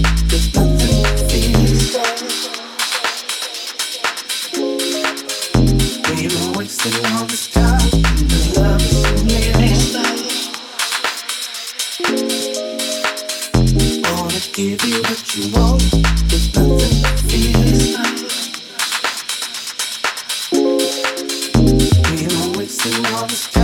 there's nothing to feel. We've been wasting all this time. The love is so near. Wanna give you what you want. There's nothing to feel. We've been wasting all this time.